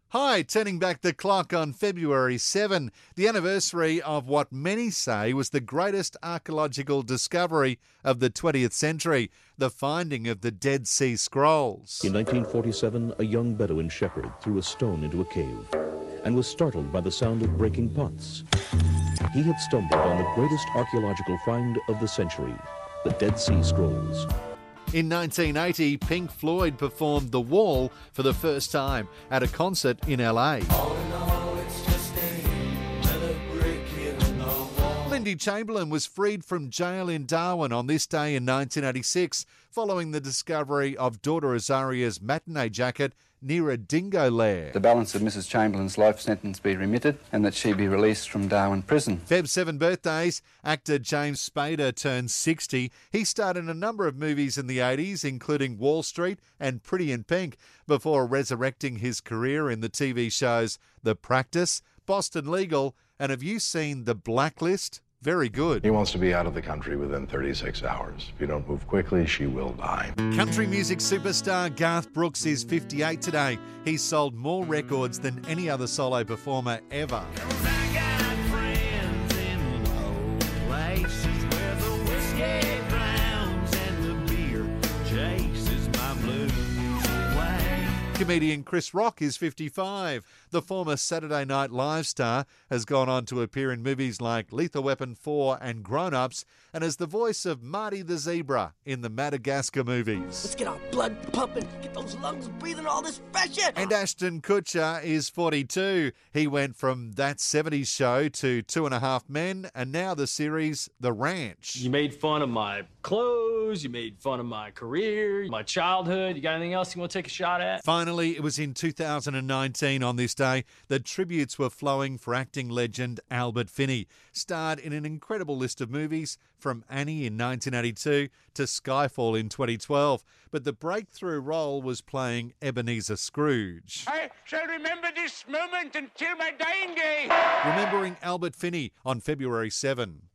Hi, turning back the clock on February 7, the anniversary of what many say was the greatest archaeological discovery of the 20th century, the finding of the Dead Sea Scrolls. In 1947, a young Bedouin shepherd threw a stone into a cave and was startled by the sound of breaking pots. He had stumbled on the greatest archaeological find of the century, the Dead Sea Scrolls. In 1980, Pink Floyd performed The Wall for the first time at a concert in LA. Lindy Chamberlain was freed from jail in Darwin on this day in 1986 following the discovery of daughter Azaria's matinee jacket near a dingo lair. The balance of Mrs. Chamberlain's life sentence be remitted and that she be released from Darwin Prison. Feb 7 birthdays, actor James Spader turned 60. He starred in a number of movies in the 80s, including Wall Street and Pretty in Pink, before resurrecting his career in the TV shows The Practice, Boston Legal, and have you seen The Blacklist? Very good. He wants to be out of the country within 36 hours. If you don't move quickly, she will die. Country music superstar Garth Brooks is 58 today. He's sold more records than any other solo performer ever. Comedian Chris Rock is 55. The former Saturday Night Live star has gone on to appear in movies like Lethal Weapon 4 and Grown Ups, and is the voice of Marty the Zebra in the Madagascar movies. Let's get our blood pumping, get those lungs breathing all this fresh air. And Ashton Kutcher is 42. He went from That 70s Show to 2.5 Men, and now the series The Ranch. You made fun of my clothes, you made fun of my career, my childhood. You got anything else you want to take a shot at? Finally, it was in 2019 on this day that tributes were flowing for acting legend Albert Finney, starred in an incredible list of movies from Annie in 1982 to Skyfall in 2012. But the breakthrough role was playing Ebenezer Scrooge. I shall remember this moment until my dying day. Remembering Albert Finney on February 7.